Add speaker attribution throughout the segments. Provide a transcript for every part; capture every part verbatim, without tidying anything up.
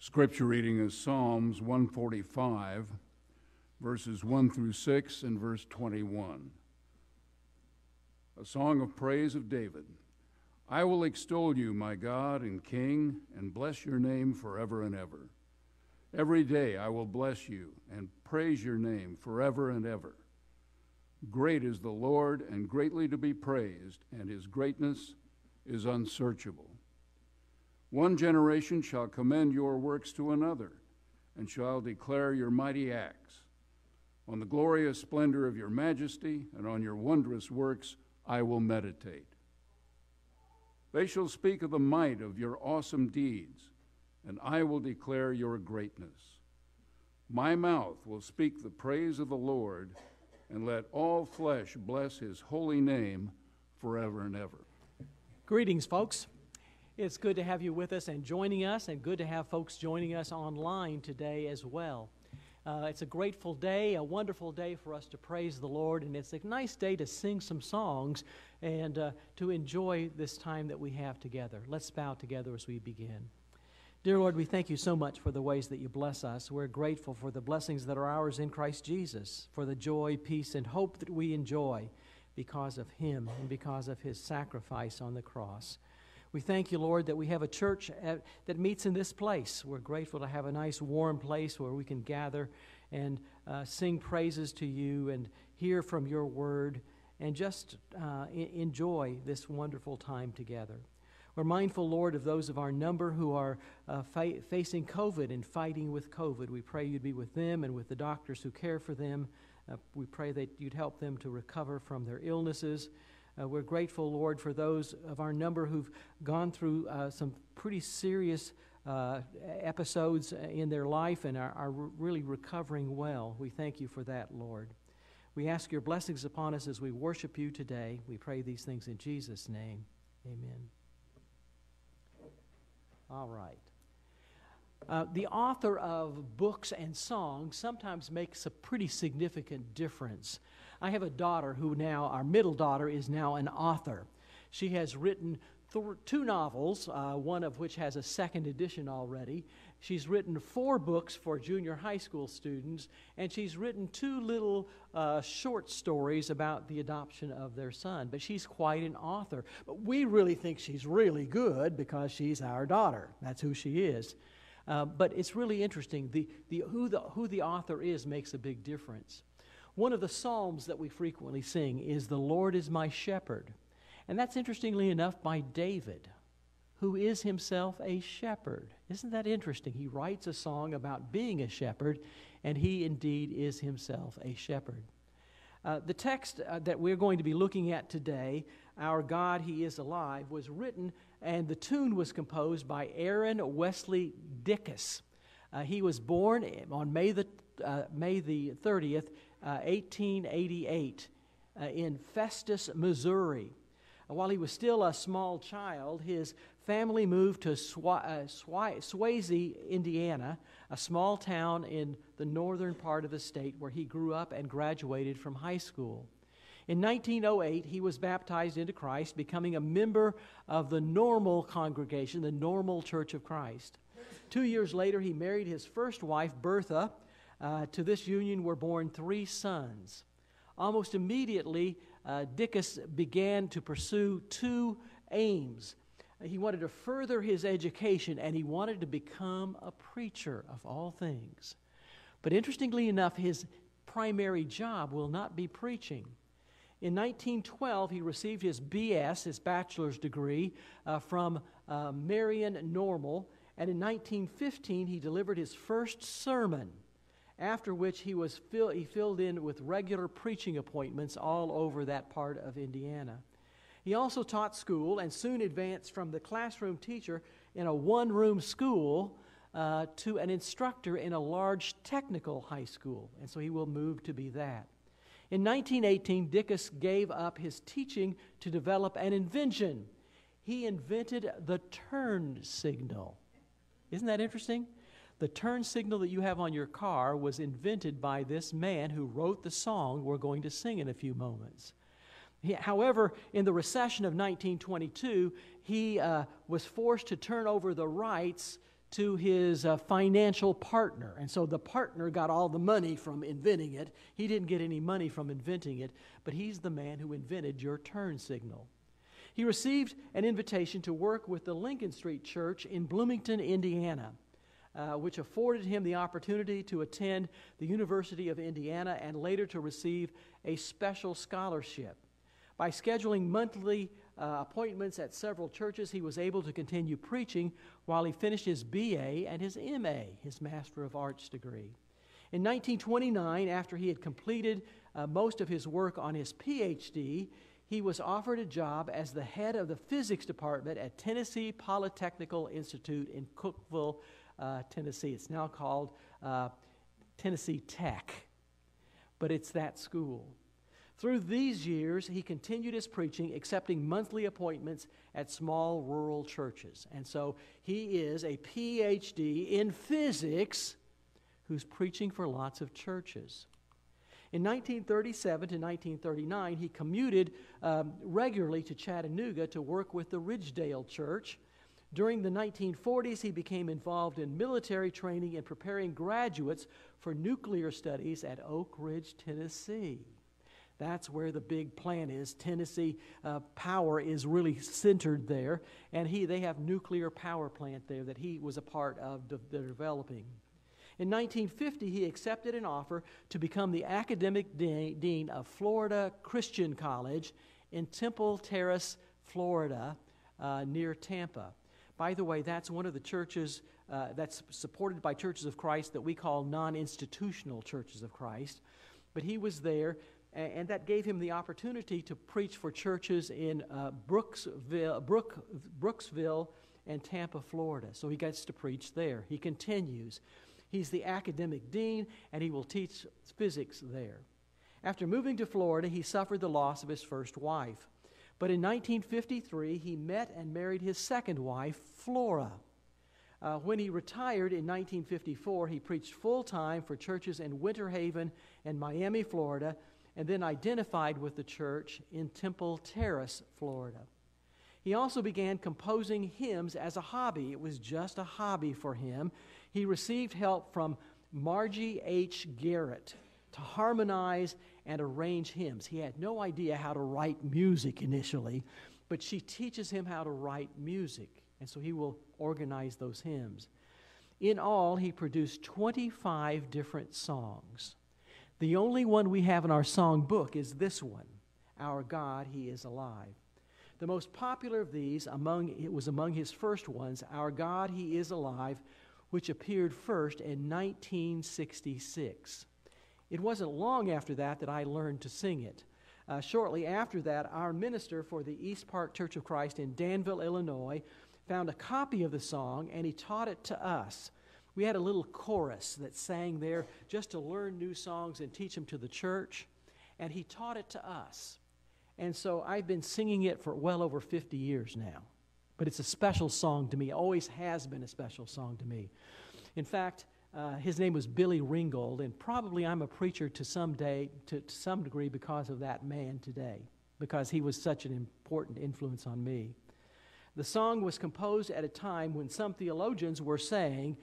Speaker 1: Scripture reading is Psalms one forty-five, verses one through six and verse twenty-one. A song of praise of David. I will extol you, my God and King, and bless your name forever and ever. Every day I will bless you and praise your name forever and ever. Great is the Lord and greatly to be praised, and his greatness is unsearchable. One generation shall commend your works to another, and shall declare your mighty acts. On the glorious splendor of your majesty and on your wondrous works I will meditate. They shall speak of the might of your awesome deeds, and I will declare your greatness. My mouth will speak the praise of the Lord, and let all flesh bless his holy name forever and ever.
Speaker 2: Greetings, folks. It's good to have you with us and joining us, and good to have folks joining us online today as well. Uh, it's a grateful day, a wonderful day for us to praise the Lord, and it's a nice day to sing some songs and uh, to enjoy this time that we have together. Let's bow together as we begin. Dear Lord, we thank you so much for the ways that you bless us. We're grateful for the blessings that are ours in Christ Jesus, for the joy, peace, and hope that we enjoy because of him and because of his sacrifice on the cross. We thank you, Lord, that we have a church at, that meets in this place. We're grateful to have a nice, warm place where we can gather and uh, sing praises to you and hear from your word and just uh, I- enjoy this wonderful time together. We're mindful, Lord, of those of our number who are uh, fa- facing COVID and fighting with COVID. We pray you'd be with them and with the doctors who care for them. Uh, we pray that you'd help them to recover from their illnesses. Uh, we're grateful, Lord, for those of our number who've gone through uh, some pretty serious uh, episodes in their life and are, are really recovering well. We thank you for that, Lord. We ask your blessings upon us as we worship you today. We pray these things in Jesus' name. Amen. All right. Uh, the author of books and songs sometimes makes a pretty significant difference. I have a daughter who now, our middle daughter, is now an author. She has written th- two novels, uh, one of which has a second edition already. She's written four books for junior high school students, and she's written two little uh, short stories about the adoption of their son. But she's quite an author. But we really think she's really good because she's our daughter. That's who she is. Uh, but it's really interesting. The, the, who, the, who the author is makes a big difference. One of the psalms that we frequently sing is, "The Lord is my shepherd." And that's, interestingly enough, by David, who is himself a shepherd. Isn't that interesting? He writes a song about being a shepherd, and he indeed is himself a shepherd. Uh, the text uh, that we're going to be looking at today, "Our God, He is Alive," was written and the tune was composed by Aaron Wesley Dickus. Uh, he was born on May the uh, May the thirtieth, uh, eighteen eighty-eight, uh, in Festus, Missouri. Uh, while he was still a small child, his family moved to Swa- uh, Swa- Swayze, Indiana, a small town in the northern part of the state where he grew up and graduated from high school. In nineteen oh eight, he was baptized into Christ, becoming a member of the Normal congregation, the Normal Church of Christ. Two years later, he married his first wife, Bertha. Uh, to this union were born three sons. Almost immediately, uh, Dickus began to pursue two aims. He wanted to further his education, and he wanted to become a preacher of all things. But interestingly enough, his primary job will not be preaching. In nineteen twelve, he received his B S, his bachelor's degree, uh, from uh, Marian Normal, and in nineteen fifteen, he delivered his first sermon, after which he was fill, he filled in with regular preaching appointments all over that part of Indiana. He also taught school and soon advanced from the classroom teacher in a one-room school uh, to an instructor in a large technical high school, and so he will move to be that. In nineteen eighteen, Dickus gave up his teaching to develop an invention. He invented the turn signal. Isn't that interesting? The turn signal that you have on your car was invented by this man who wrote the song we're going to sing in a few moments. He, however, in the recession of nineteen twenty-two, he uh, was forced to turn over the rights to his uh, financial partner. And so the partner got all the money from inventing it. He didn't get any money from inventing it, but he's the man who invented your turn signal. He received an invitation to work with the Lincoln Street Church in Bloomington, Indiana, uh, which afforded him the opportunity to attend the University of Indiana and later to receive a special scholarship. By scheduling monthly uh, appointments at several churches, he was able to continue preaching while he finished his B A and his M A, his Master of Arts degree. In nineteen twenty-nine, after he had completed uh, most of his work on his P H D, he was offered a job as the head of the physics department at Tennessee Polytechnical Institute in Cookeville, uh, Tennessee. It's now called uh, Tennessee Tech, but it's that school. Through these years, he continued his preaching, accepting monthly appointments at small rural churches. And so he is a P H D in physics who's preaching for lots of churches. In nineteen thirty-seven to nineteen thirty-nine, he commuted um, regularly to Chattanooga to work with the Ridgedale Church. During the nineteen forties, he became involved in military training and preparing graduates for nuclear studies at Oak Ridge, Tennessee. That's where the big plan is. Tennessee uh, power is really centered there, and he they have nuclear power plant there that he was a part of de- de- developing. In nineteen fifty, he accepted an offer to become the academic de- dean of Florida Christian College in Temple Terrace, Florida, uh, near Tampa. By the way, that's one of the churches uh, that's supported by Churches of Christ that we call non-institutional Churches of Christ. But he was there, and, and that gave him the opportunity to preach for churches in uh, Brooksville, Brook, Brooksville and Tampa, Florida. So he gets to preach there. He continues. He's the academic dean, and he will teach physics there. After moving to Florida, he suffered the loss of his first wife. But in nineteen fifty-three, he met and married his second wife, Flora. Uh, when he retired in nineteen fifty-four, he preached full-time for churches in Winter Haven and Miami, Florida, and then identified with the church in Temple Terrace, Florida. He also began composing hymns as a hobby. It was just a hobby for him. He received help from Margie H. Garrett to harmonize and arrange hymns. He had no idea how to write music initially, but she teaches him how to write music, and so he will organize those hymns. In all, he produced twenty-five different songs. The only one we have in our song book is this one, Our God, He is Alive. The most popular of these among it was among his first ones, Our God, He is Alive, which appeared first in nineteen sixty-six. It wasn't long after that that I learned to sing it. Uh, shortly after that, our minister for the East Park Church of Christ in Danville, Illinois, found a copy of the song, and he taught it to us. We had a little chorus that sang there just to learn new songs and teach them to the church, and he taught it to us. And so I've been singing it for well over fifty years now. But it's a special song to me. It always has been a special song to me. In fact, uh, his name was Billy Ringgold, and probably I'm a preacher to some day, to, to some degree because of that man today, because he was such an important influence on me. The song was composed at a time when some theologians were saying,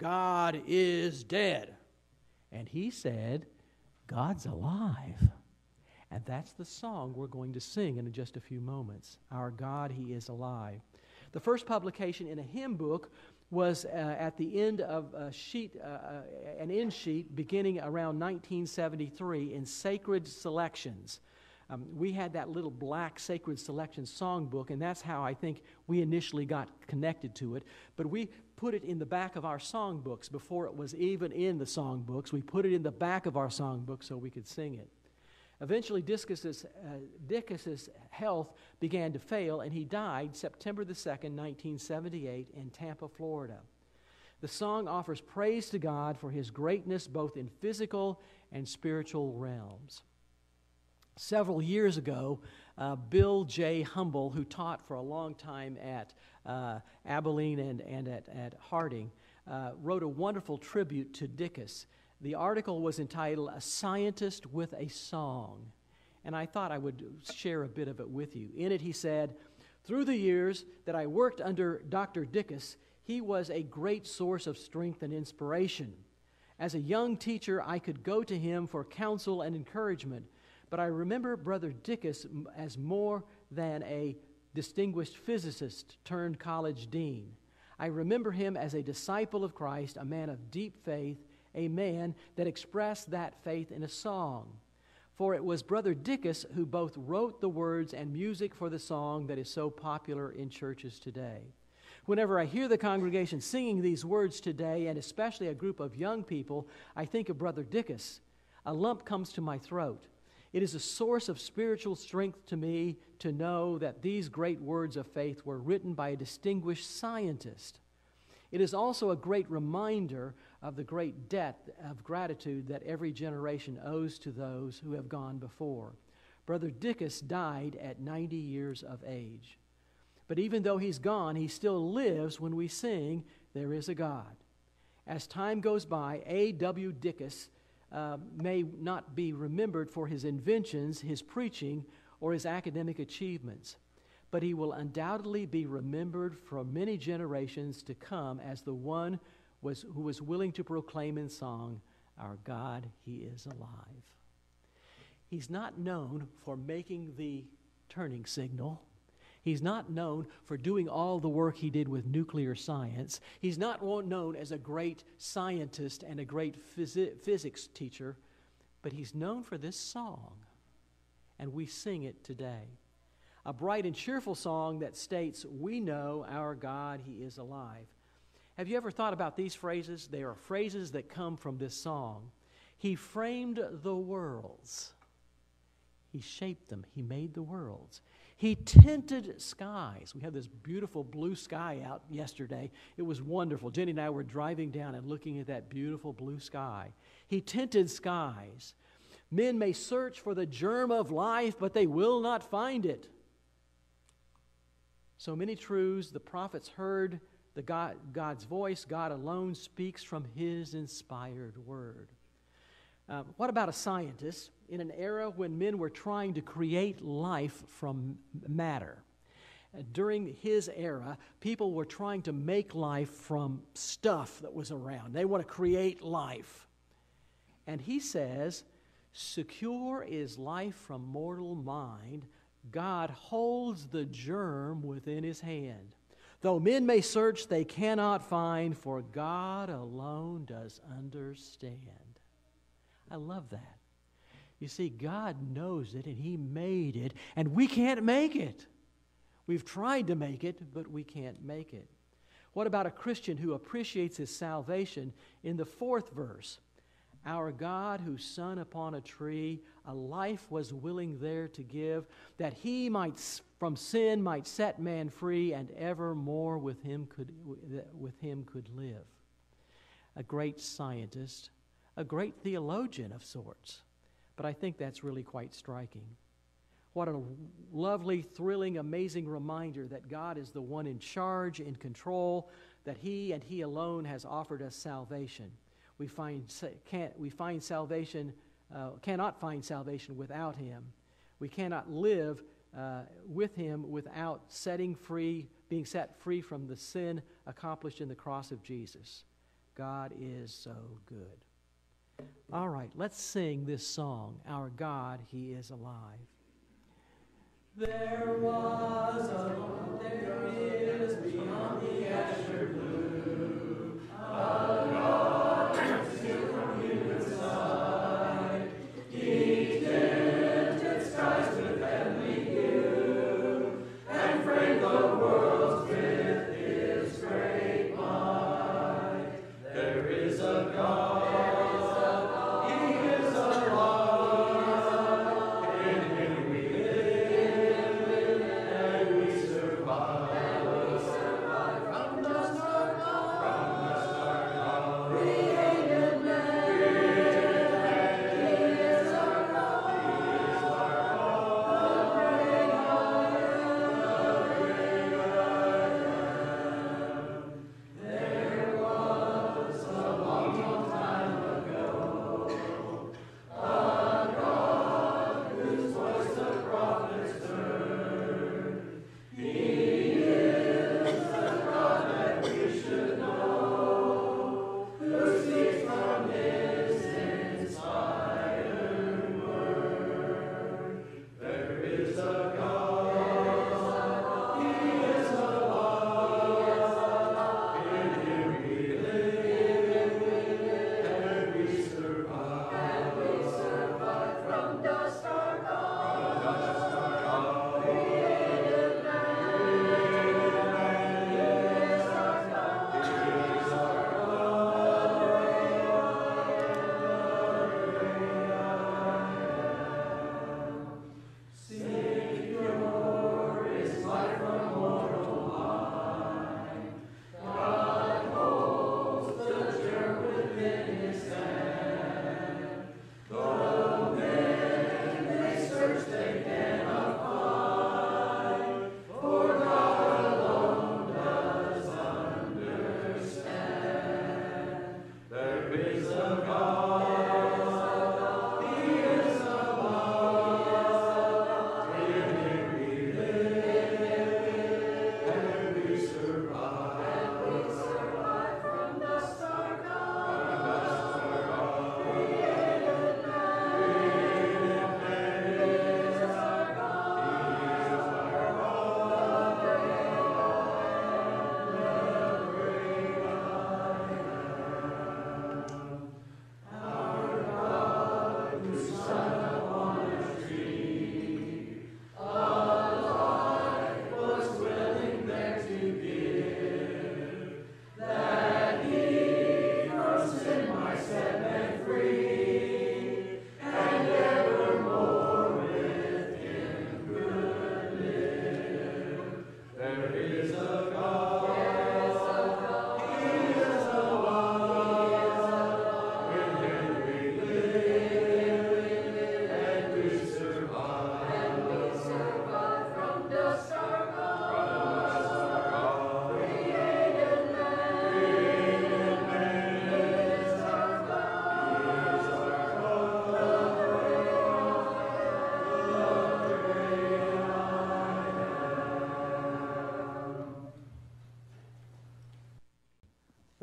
Speaker 2: God is dead. And he said, God's alive. And that's the song we're going to sing in just a few moments. Our God, He is alive. The first publication in a hymn book was uh, at the end of a sheet, uh, uh, an end sheet beginning around nineteen seventy-three in Sacred Selections. Um, we had that little black Sacred Selections songbook, and that's how I think we initially got connected to it. But we put it in the back of our songbooks before it was even in the songbooks. We put it in the back of our songbook so we could sing it. Eventually, Dickus's, uh, Dickus's health began to fail, and he died September the second, nineteen seventy-eight, in Tampa, Florida. The song offers praise to God for His greatness both in physical and spiritual realms. Several years ago, uh, Bill J. Humble, who taught for a long time at uh, Abilene and, and at, at Harding, uh, wrote a wonderful tribute to Dickus. The article was entitled, A Scientist with a Song, and I thought I would share a bit of it with you. In it he said, through the years that I worked under Doctor Dickus, He was a great source of strength and inspiration. As a young teacher, I could go to him for counsel and encouragement, but I remember Brother Dickus as more than a distinguished physicist turned college dean. I remember him as a disciple of Christ, a man of deep faith, a man that expressed that faith in a song. For it was Brother Dickus who both wrote the words and music for the song that is so popular in churches today. Whenever I hear the congregation singing these words today, and especially a group of young people, I think of Brother Dickus. A lump comes to my throat. It is a source of spiritual strength to me to know that these great words of faith were written by a distinguished scientist. It is also a great reminder of the great debt of gratitude that every generation owes to those who have gone before. Brother Dickus died at ninety years of age. But even though he's gone, he still lives when we sing, "There is a God." As time goes by, A W Dickus uh, may not be remembered for his inventions, his preaching, or his academic achievements, but he will undoubtedly be remembered for many generations to come as the one was, who was willing to proclaim in song, "Our God, He is alive." He's not known for making the turning signal. He's not known for doing all the work he did with nuclear science. He's not known as a great scientist and a great phys- physics teacher, but he's known for this song, and we sing it today. A bright and cheerful song that states, "We know our God, He is alive." Have you ever thought about these phrases? They are phrases that come from this song. He framed the worlds. He shaped them. He made the worlds. He tinted skies. We had this beautiful blue sky out yesterday. It was wonderful. Jenny and I were driving down and looking at that beautiful blue sky. He tinted skies. Men may search for the germ of life, but they will not find it. So many truths the prophets heard, the God, God's voice. God alone speaks from His inspired word. Uh, what about a scientist in an era when men were trying to create life from matter? Uh, during his era, people were trying to make life from stuff that was around. They want to create life. And he says, "Secure is life from mortal mind. God holds the germ within His hand. Though men may search, they cannot find, for God alone does understand." I love that. You see, God knows it, and He made it, and we can't make it. We've tried to make it, but we can't make it. What about a Christian who appreciates his salvation in the fourth verse? "Our God, whose Son upon a tree, a life was willing there to give, that He might from sin might set man free, and evermore with Him could with Him could live." A great scientist, a great theologian of sorts, but I think that's really quite striking. What a lovely, thrilling, amazing reminder that God is the one in charge, in control, that He and He alone has offered us salvation. We find can't we find salvation uh, cannot find salvation without Him. We cannot live uh, with Him without setting free, being set free from the sin accomplished in the cross of Jesus. God is so good. All right, let's sing this song, "Our God, He is alive." There was a, there is beyond the azure blue, a God who stood from human side. He tinted skies with heavenly hue, and framed the worlds with His great mind. There is a God.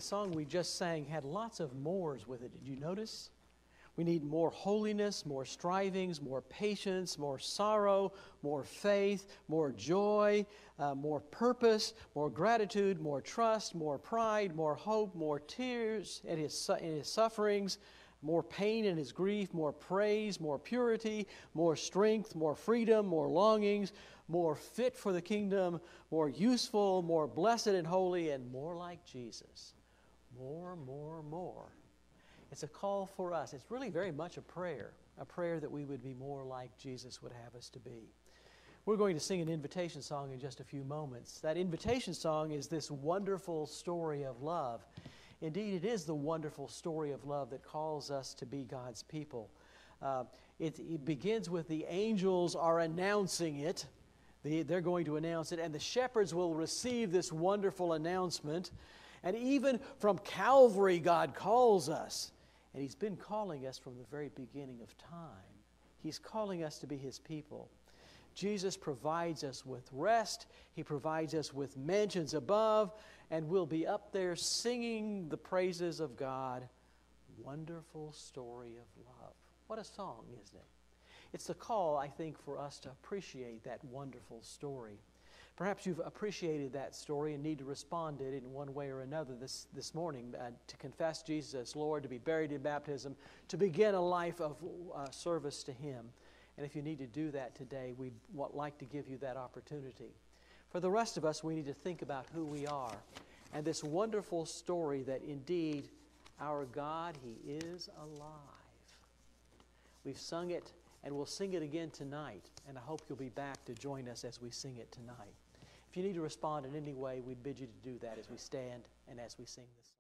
Speaker 2: song we just sang had lots of mores with it. Did you notice? We need more holiness, more strivings, more patience, more sorrow, more faith, more joy, uh, more purpose, more gratitude, more trust, more pride, more hope, more tears in his, su- in his sufferings, more pain in his grief, more praise, more purity, more strength, more freedom, more longings, more fit for the kingdom, more useful, more blessed and holy, and more like Jesus. More, more, more. It's a call for us. It's really very much a prayer, a prayer that we would be more like Jesus would have us to be. We're going to sing an invitation song in just a few moments. That invitation song is this wonderful story of love. Indeed, it is the wonderful story of love that calls us to be God's people. Uh, it, it begins with the angels are announcing it. The, they're going to announce it, and the shepherds will receive this wonderful announcement. And even from Calvary, God calls us. And He's been calling us from the very beginning of time. He's calling us to be His people. Jesus provides us with rest. He provides us with mansions above. And we'll be up there singing the praises of God. Wonderful story of love. What a song, isn't it? It's the call, I think, for us to appreciate that wonderful story. Perhaps you've appreciated that story and need to respond to it in one way or another this, this morning, uh, to confess Jesus as Lord, to be buried in baptism, to begin a life of uh, service to Him. And if you need to do that today, we'd like to give you that opportunity. For the rest of us, we need to think about who we are and this wonderful story that indeed our God, He is alive. We've sung it, and we'll sing it again tonight, and I hope you'll be back to join us as we sing it tonight. If you need to respond in any way, we bid you to do that as we stand and as we sing this.